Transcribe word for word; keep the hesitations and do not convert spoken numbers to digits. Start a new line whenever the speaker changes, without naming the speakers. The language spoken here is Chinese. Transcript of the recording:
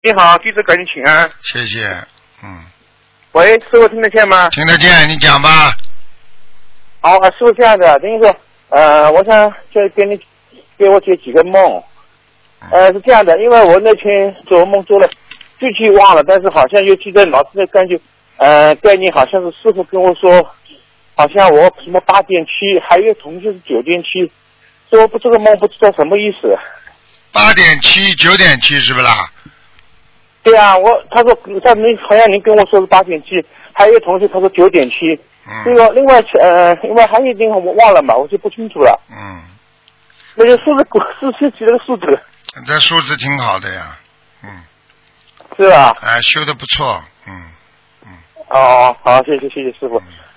你好，弟子赶紧请安。
谢谢。嗯。
喂，师傅听得见吗？
听得见，你讲吧。
好，师傅这样的，等于说，呃，我想就给你给我解几个梦。呃，是这样的，因为我那天做梦做了，具体忘了，但是好像又记得脑子的感觉，呃，概念好像是师傅跟我说，好像我什么八点七，还有同学是九点七，所以我不这个梦不知道什么意思。
八点七、九点七是不是啦？
对啊，我他说他您好像您跟我说是八点七，还有同学他说九点七，这个另外呃，另外还有一点我忘了嘛，我就不清楚了。
嗯。
那个数字是是几个数字？
这数字挺好的呀，嗯。
是吧？
哎，修的不错，嗯嗯。
哦，好，谢谢谢谢师傅。